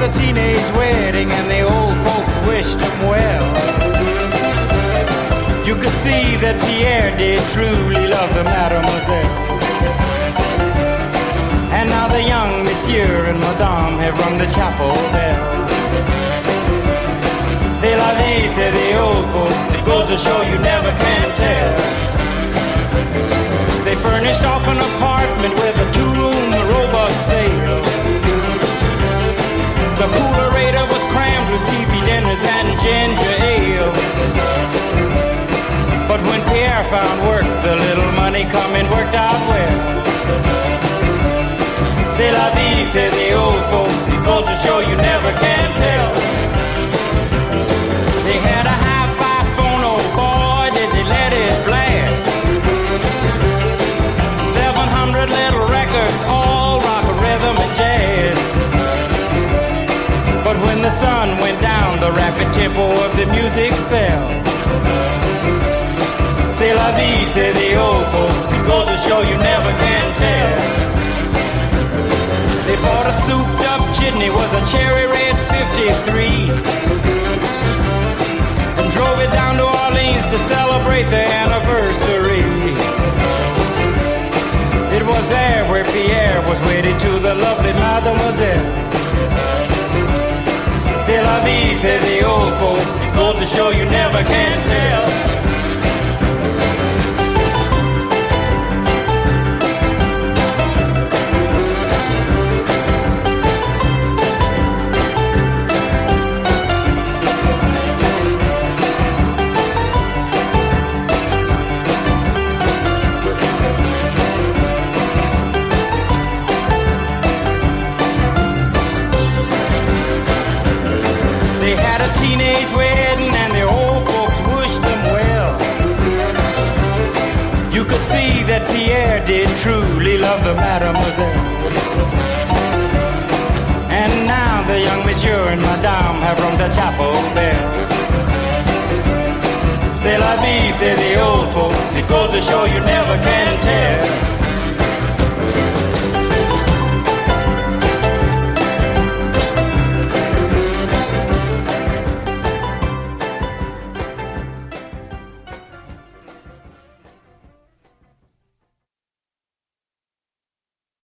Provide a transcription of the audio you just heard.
a teenage wedding and the old folks wished him well. You could see that Pierre did truly love the mademoiselle. And now the young monsieur and madame have rung the chapel bell. C'est la vie, say the old folks, it goes to show you never can tell. They furnished off an apartment with a two-room robot sale. The coolerator was crammed with TV dinners and ginger ale. But when Pierre found work, the little money coming worked out well. C'est la vie, say the old folks, it goes to show you never can tell. They had a hi-fi phone, oh boy, did they let it blast. 700 little records, all rock, rhythm, and jazz. But when the sun went down, the rapid tempo of the music fell. C'est la vie, say the old folks, it goes to show you never can tell. They bought a souped up chitney, was a cherry red 53, and drove it down to Orleans to celebrate their anniversary. It was there where Pierre was wedded to the lovely mademoiselle. C'est la vie, say the old folks, it goes to show you never can tell. Teenage wedding and the old folks wished them well. You could see that Pierre did truly love the mademoiselle. And now the young monsieur and madame have rung the chapel bell. C'est la vie, say the old folks, it goes to show you never can tell.